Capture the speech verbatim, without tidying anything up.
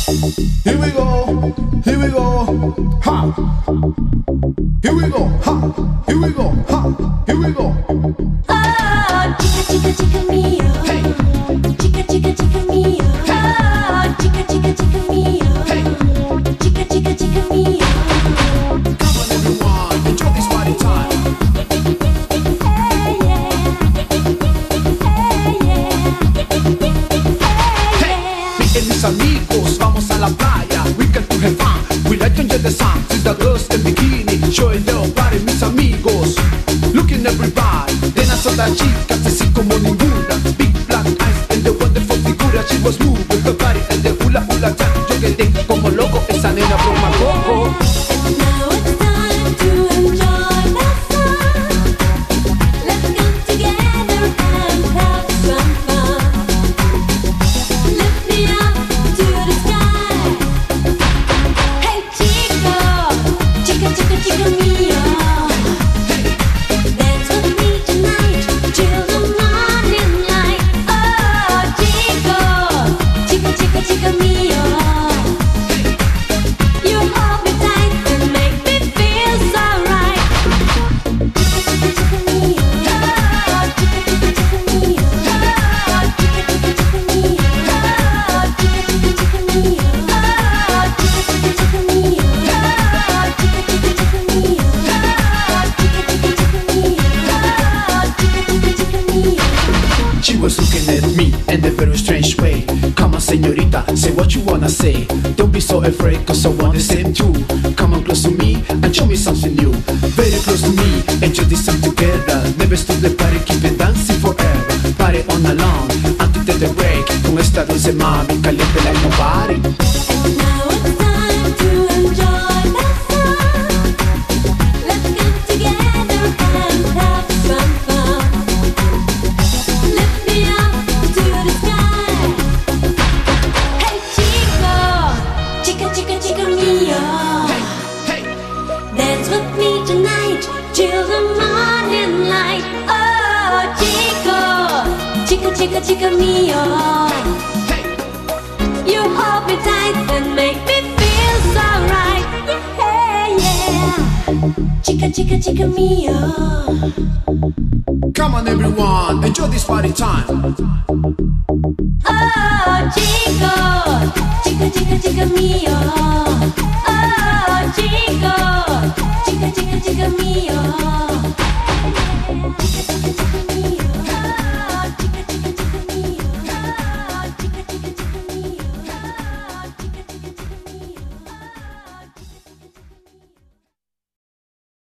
Here we go, here we go, ha. Here we go, ha. Here we go, ha. Here we go. Oh, chica, chica, chica mio. Hey. Chica, chica, chica mio. Oh, chica, chica, chica mio. Hey. Chica, chica, chica mio. Come on everyone, enjoy this party time. Hey, yeah. Hey, yeah. Hey, yeah. Me and mis amigos vamos a la playa. We can to have fun. We like to enjoy the sun. See the girls in bikini, showing their body. Mis amigos, looking everybody. Then I saw that chica, así como ninguna. Big black eyes and the wonderful figura. She was moving her body and the hula hula dance. Yo quedé como loco, esa nena broma coco. Now it's time to enjoy the sun. Let's come together and have some fun. Lift me up to the sky. Hey chico, chica, chica, chica mio. Dance with me tonight till the morning light. Oh chico, chica, chica, chica mio. You hold me tight and make me feel so right. Chica, chica, chica mio. Oh, chica, chica, chica mio. Oh, chica, chica, chica mio. Oh, chica, chica, chica mio. Oh, chica, chica, chica mio. Oh, chica, chica, chica mio. Oh, chica, chica, chica mio. Oh, chica, chica, chica mio. She was looking at me in a very strange way. Come on, señorita, say what you wanna say. Don't be so afraid, cause I want the same too. Come on close to me and show me something new. Very close to me, enjoy this time together. Never stop the party, keep it dancing forever. Party on along, until the break. Con esta dulce mami, caliente like nobody. Now it's time to enjoy the sun. Let's get together and have some fun. Lift me up to the sky. Hey chico, chica, chica, chica mio. Hey, Dance with me tonight till the morning light. Oh chico, chica, chica, chica mio. hey. You hold me tight and make me feel so right. Yeah, yeah. Chica, chica, chica mio. Come on everyone, enjoy this party time. Oh, chico, chica, chica, chica mio.